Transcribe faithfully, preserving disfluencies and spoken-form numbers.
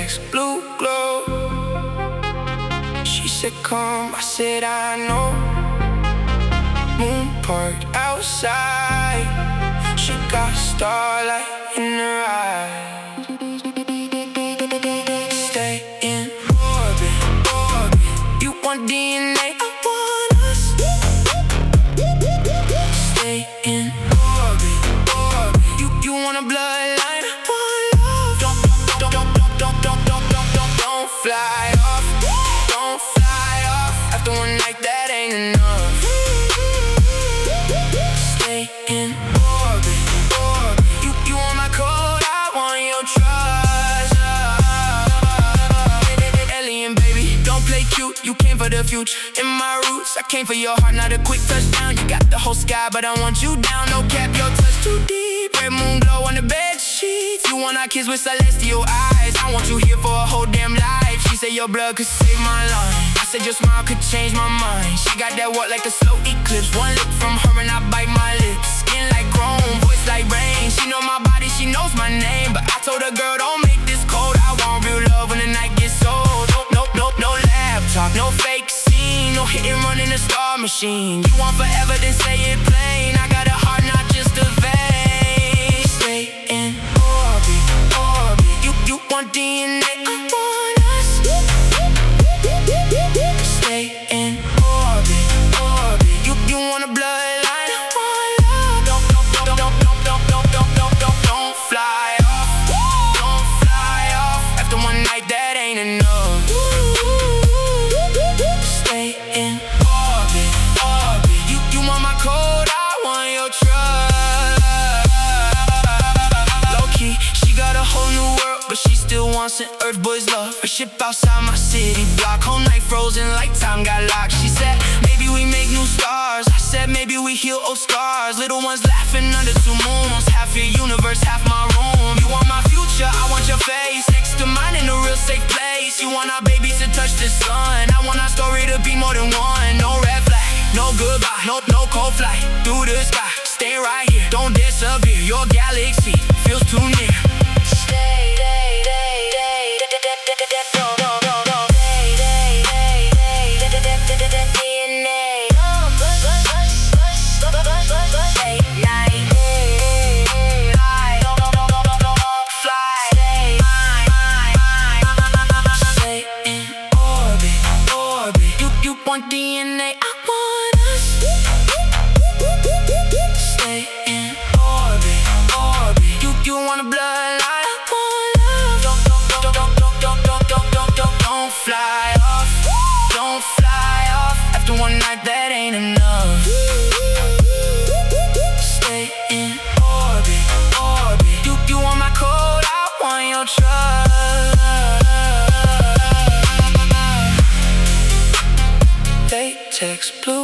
text blue glow. She said come, I said I know. Moon parked outside, she got starlight in her eyes. Stay in orbit, orbit. You want D N A, I want us. Stay in orbit, orbit. You, you want a bloodline, I want love. Don't, don't, don't, don't, don't, don't, don't, don't, don't, don't fly off. Don't fly off. After one night that ain't enough. Stay in orbit, orbit. You, you want my code, I want your trust. Alien baby, don't play cute. You came for the future. In my roots, I came for your heart, not a quick touchdown. You got the whole sky, but I want you down. No cap, your touch too deep. Red moon glow on the bed sheets. You want our kids with celestial eyes. I want you here for a whole damn life. She said your blood could save my life. I said your smile could change my mind. She got that walk like a slow eclipse. One look from her and I bite my lips. Skin like chrome, voice like rain. She know my body, she knows my name. But I told her, girl, don't make this cold. I want real love when the night gets old. No, no, no, no laptop, no fake scene. No hit and run in a star machine. You want forever, then say it plain. I got a heart, not just a vein. Stay in orbit, orbit. You, you want D N A, I want us. Stay in orbit, orbit. You, you want a bloodline, I want love. Don't, don't, don't, don't, don't, don't, don't, don't, don't, don't, don't fly off. Don't fly off. After one night that ain't enough. Stay in orbit, orbit. You, you want my code, I want your trust. Low-key, she got a whole new world, but she still wants an Earth boy's love. A ship outside my city block, whole night frozen like time got locked. She said, maybe we make new stars. I said, maybe we heal old scars. Little ones laughing under two moons. Half your universe, half my room. You want my future, I want your face next to mine in a real safe place. You want our babies to touch the sun. I want our story to be more than one. No red flag, no goodbye, no, no cold flight through the sky. Stay right here, don't disappear. Your galaxy feels too near. Stay, stay, stay, stay, no, no, no, no. Stay, stay, stay, stay, D N A. Stay night, fly, fly, stay in orbit, orbit. You, you want D N A, I want us. Stay in orbit, orbit. You, you want a bloodline, I want love. Don't, don't, don't, don't, don't, don't, don't, don't, don't, don't fly off. Don't fly off. After one night that ain't enough. Stay in orbit, orbit. You, you want my code, I want your trust. They text blue.